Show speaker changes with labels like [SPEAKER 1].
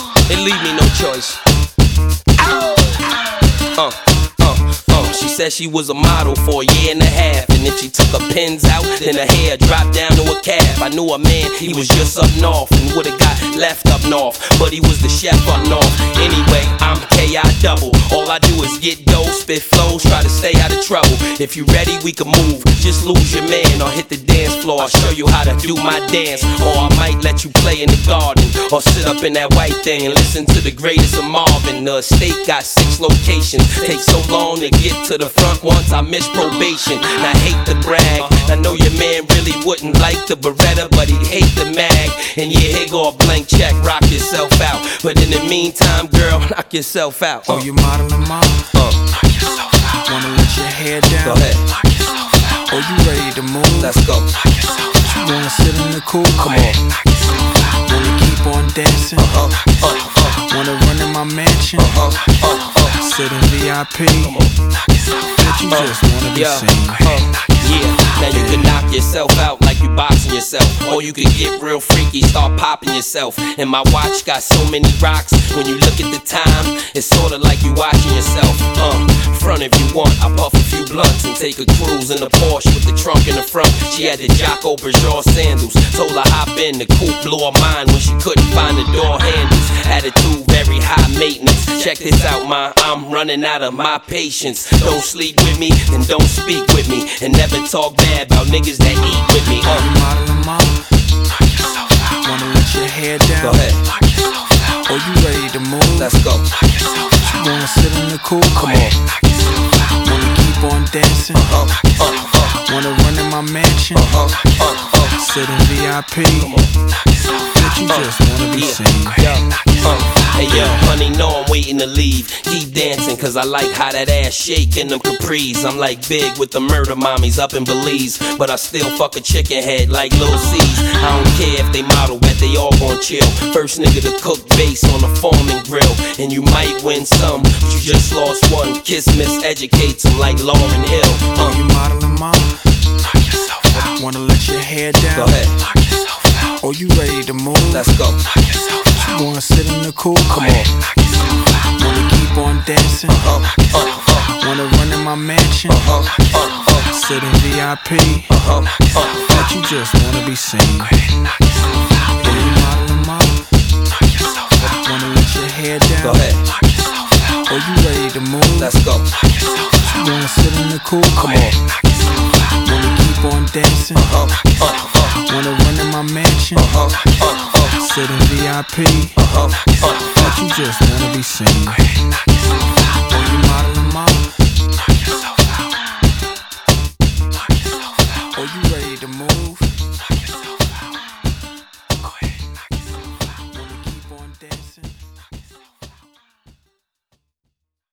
[SPEAKER 1] It leave me no choice. She said she was a model for a year and a half, and if she took her pins out, then her hair dropped down to a calf. I knew a man, he was just up north, and would've got left up north, but he was the chef up north. Anyway, I'm K.I. double. All I do is get dough, spit flows, try to stay out of trouble. If you ready, we can move. Just lose your man or hit the dance floor. I'll show you how to do my dance, or I might let you play in the garden, or sit up in that white thing and listen to the greatest of Marvin. The estate got 6 locations. Takes so long to get to the front once I miss probation. I hate to brag, I know your man really wouldn't like the Beretta, but he'd hate the mag. And yeah, here go a blank check, rock yourself out. But in the meantime, girl, knock yourself out.
[SPEAKER 2] Oh, you modeling, mom? Knock yourself out. Wanna let your hair down?
[SPEAKER 1] Go ahead.
[SPEAKER 2] Knock yourself out. Oh, you ready to move?
[SPEAKER 1] Let's go.
[SPEAKER 2] Knock yourself out. You wanna sit in the cool?
[SPEAKER 1] Come on.
[SPEAKER 2] Knock yourself out. Wanna keep on dancing? Wanna run in my mansion? Sit in VIP? But you just wanna be seen.
[SPEAKER 1] Yeah, now you can knock yourself out like you boxing yourself, or you can get real freaky, start popping yourself. And my watch got so many rocks, when you look at the time, it's sorta like you watching yourself. Front if you want, I puff a few blunts and take a cruise in a Porsche with the trunk in the front. She had the Jocko Bergeron sandals, told her hop in, the coupe blew her mind when she couldn't find the door handles. Attitude very high maintenance, check this out, ma, I'm running out of my patience. Don't sleep with me, then don't speak with me, and never talk bad about niggas that eat with me.
[SPEAKER 2] You modeling, mom? Knock yourself out. Wanna let your hair down?
[SPEAKER 1] Go ahead.
[SPEAKER 2] Knock yourself out. Oh, you ready to move?
[SPEAKER 1] Let's go.
[SPEAKER 2] Knock yourself out. You wanna sit in the cool?
[SPEAKER 1] Come on.
[SPEAKER 2] Knock yourself out. Wanna keep on dancing? Knock yourself out. Wanna run in my mansion? Sit in VIP? Knock yourself out. But you just wanna be seen.
[SPEAKER 1] Hey yo, honey, know I'm waiting to leave. Keep dancing, cause I like how that ass shake in them capris. I'm like Big with the murder mommies up in Belize, but I still fuck a chicken head like Lil C's. I don't care if they model, bet they all gon' chill. First nigga to cook bass on the Foreman grill. And you might win some, but you just lost one. Kiss miseducates them like Lauryn Hill.
[SPEAKER 2] You modeling, mom? Knock yourself out. Wanna let your hair down?
[SPEAKER 1] Go ahead.
[SPEAKER 2] Knock yourself out. Oh, you ready to move?
[SPEAKER 1] Let's go.
[SPEAKER 2] Knock yourself out. You wanna sit in the cool?
[SPEAKER 1] Come on.
[SPEAKER 2] Knock yourself out. Wanna keep on dancing? Knock yourself out. Wanna run in my mansion? Sit in VIP? But you just wanna be seen. Knock yourself out. You modeling, mom? Knock yourself out. Wanna let your hair down?
[SPEAKER 1] Go ahead.
[SPEAKER 2] Knock yourself out. Oh, you ready to move?
[SPEAKER 1] Let's go.
[SPEAKER 2] Knock yourself out. You wanna sit in the cool?
[SPEAKER 1] Come on.
[SPEAKER 2] Knock yourself out. Wanna keep on dancing? Wanna run in my mansion? Sit in VIP? But you just wanna be seen. Oh, you modeling?